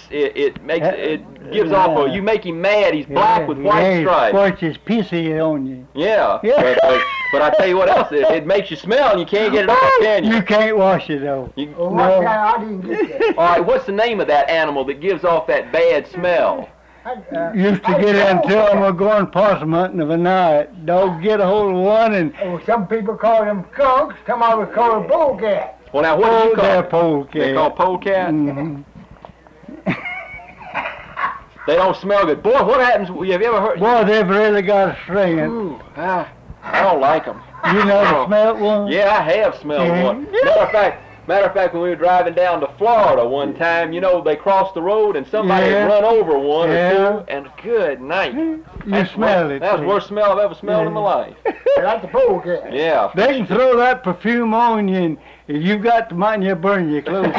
it gives off a, you make him mad. He's black with white stripes. Squirts his pissy on you. Yeah. But I tell you what else, it makes you smell and you can't get it off, can you? You can't wash it though. I didn't get that. All right, what's the name of that animal that gives off that bad smell? Used to get into them or going possum hunting of a night. Dog get a hold of one and... Oh, some people call them skunks, some of us call them bullcats. Well, now, what do you call they're them? polecat. They're called polecat? Mm-hmm. They don't smell good. Boy, what happens, have you ever heard? Boy, they've really got a string. Ooh, I don't like them. You never smelled one? Yeah, I have smelled one. Matter of fact, when we were driving down to Florida one time, you know, they crossed the road and somebody had run over one or two, and good night. You smell it. That was the worst smell I've ever smelled in my life. Like the polecat. Yeah. They can throw that perfume on you, and if you've got the mind, you'll burn your clothes.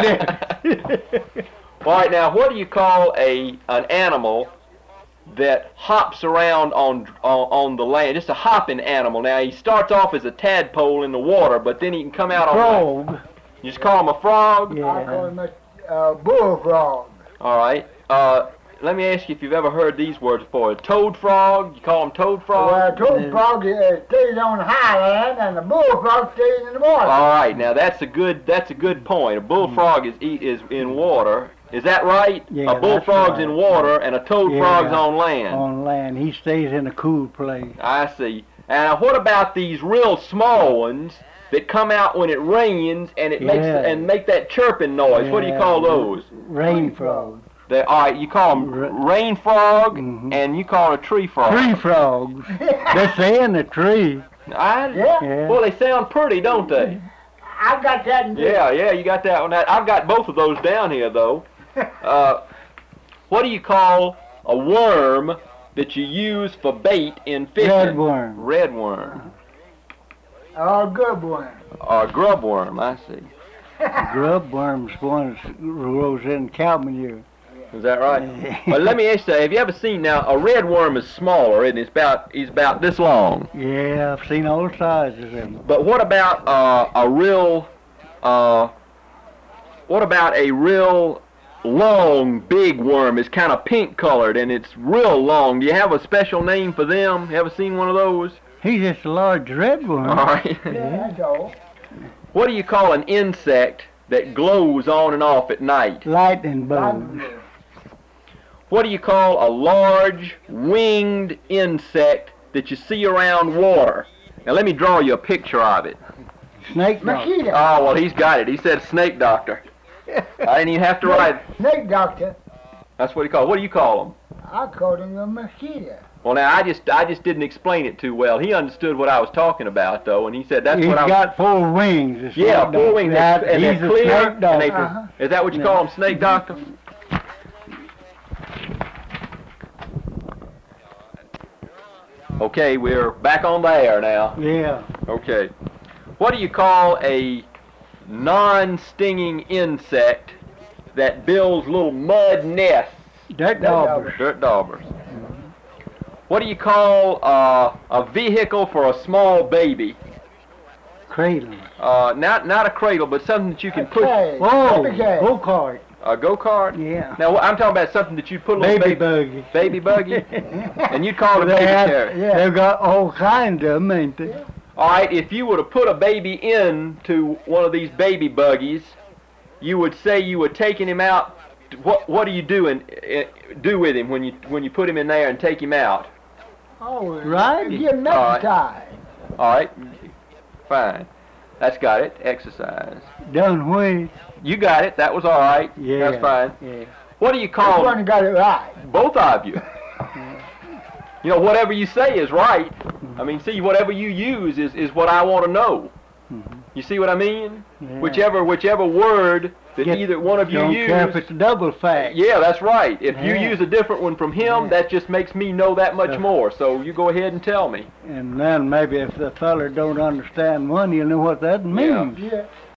All right, now, what do you call an animal that hops around on the land? Just a hopping animal. Now, he starts off as a tadpole in the water, but then he can come out on land. Frog. You just call him a frog? Yeah. I call him a bullfrog. All right. Let me ask you if you've ever heard these words before. A toad frog, you call him toad frog? Well, a toad frog stays on high land, and the bullfrog stays in the water. All right, now that's a good point. A bullfrog is in water. Is that right? Yeah, a bullfrog's that's right. in water, and a toad frog's on land. On land. He stays in a cool place. I see. And what about these real small ones that come out when it rains and it make that chirping noise? What do you call those? Rain frog. All right, you call them rain frog, and you call it a tree frog. Tree frogs. They stay in the tree. Yeah. Well, they sound pretty, don't they? I got that in Yeah, you got that one. I've got both of those down here, though. What do you call a worm that you use for bait in fishing? Redworm. Redworm. Oh, good one. Or grubworm, I see. Grubworm's one that grows in cow manure. Is that right? Well, let me ask you, have you ever seen, now, a redworm is smaller, and he's about this long. Yeah, I've seen all sizes of them. But what about a real long, big worm? It's kind of pink colored and it's real long. Do you have a special name for them? You ever seen one of those? He's just a large redworm. All right. Yeah, that's all. What do you call an insect that glows on and off at night? Lightning bugs. What do you call a large, winged insect that you see around water? Now let me draw you a picture of it. Snake doctor. Mosquito. Oh, well, he's got it. He said snake doctor. I didn't even have to write. Snake doctor. That's what he called. What do you call him? I called him a mosquito. Well, now I just didn't explain it too well. He understood what I was talking about, though, and he said that's what I. He's got 4 wings. Yeah, 4 wings. And He's they're a clear. snake doctor. Is that what you call him, snake doctor? Okay, we're back on the air now. Yeah. Okay. What do you call a non-stinging insect that builds little mud nests? Dirt daubers. Dirt daubers. What do you call a vehicle for a small baby? Cradle. Not a cradle, but something that you can push. Oh, go-kart. A go-kart? Yeah. Now, I'm talking about something that you put a little Baby buggy. Baby buggy? And you call it a baby carriage. Yeah. They've got all kinds of them, ain't they? All right, if you were to put a baby into one of these baby buggies, you would say you were taking him out. What do you do with him when you put him in there and take him out? Oh, right. Get him exercise. All right, fine. That's got it. Exercise. Done with. You got it. That was all right. Yeah. That's fine. Yeah. What do you call? Which one got it right? Both of you. You know, whatever you say is right. I mean, see, whatever you use is what I want to know. You see what I mean? Yeah. Whichever word that either one of you don't use. care if it's a double fact. Yeah, that's right. If you Yeah. use a different one from him, that just makes me know that much more. So you go ahead and tell me. And then maybe if the feller don't understand one, he'll know what that means. Yeah.